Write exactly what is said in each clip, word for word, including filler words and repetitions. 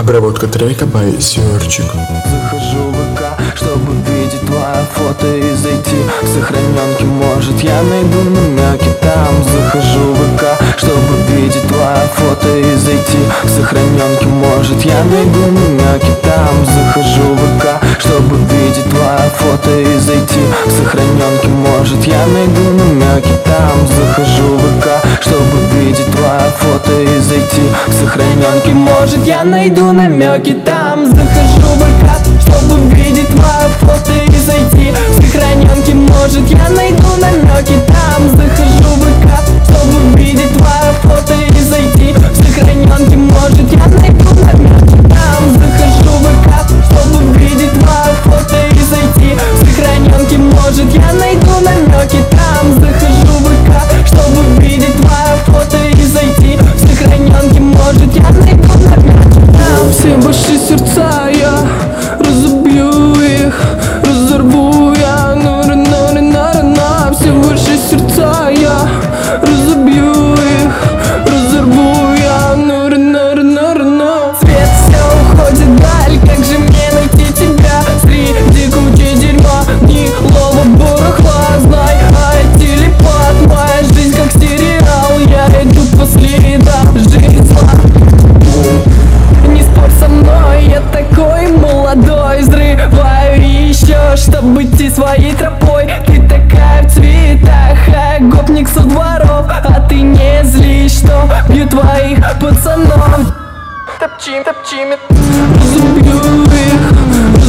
Обработка трека by Сёрчик. Захожу в ВК, чтобы видеть твое фото и зайти к сохраненке. Может, я найду намеки там. Захожу в ВК, чтобы видеть твое фото и зайти к сохраненке. Может, я найду намеки там. Захожу в ВК, чтобы видеть твое фото и зайти к сохраненке. Может, я найду намеки там. Захожу в ВК, чтобы видеть твое фото и зайти к сохраненке. Может, я найду намеки там. Захожу в ВК, чтобы видеть твое фото и зайти к сохраненке. Может, я найду намеки там. Захожу в ВК, чтобы видеть твое фото и зайти к сохраненке. Может, я найду намеки там. Захожу в ВК, чтобы видеть твое фото и зайти к сохраненке. Может, я найду намеки там. Захожу в ВК, чтобы видеть твое фото и зайти к сохраненке. Может, я найду намеки там. Все ваши сердца я разобью их, разорву я, нора, нора, нора, на. Все ваши сердца я разобью их, разорву я, нора, нора, нора, на. Свет все уходит вдаль, как же мне найти тебя среди кучи дерьма, гнилого барахла? Знай, а я телепат, моя жизнь как сериал, я иду по следам, жизнь зла. Не спорь со мной, я такой молодой, взрываю еще, чтобы идти своей тропой. Ты такая в цветах, а гопник со дворов, а ты не злишь, что бью твоих пацанов. Топчи, топчи, разобью их,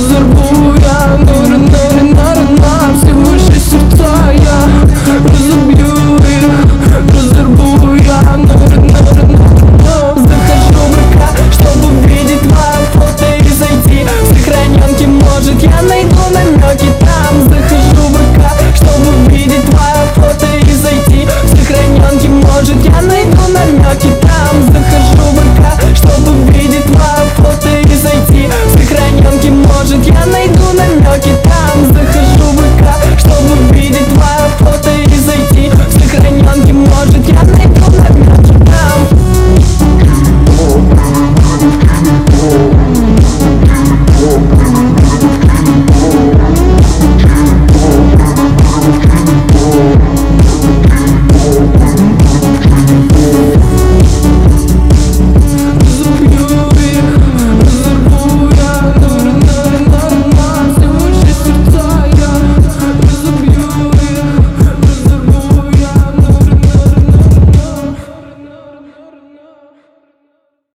разорву я, нора, нора, нора, на. Все ваши сердца я разобью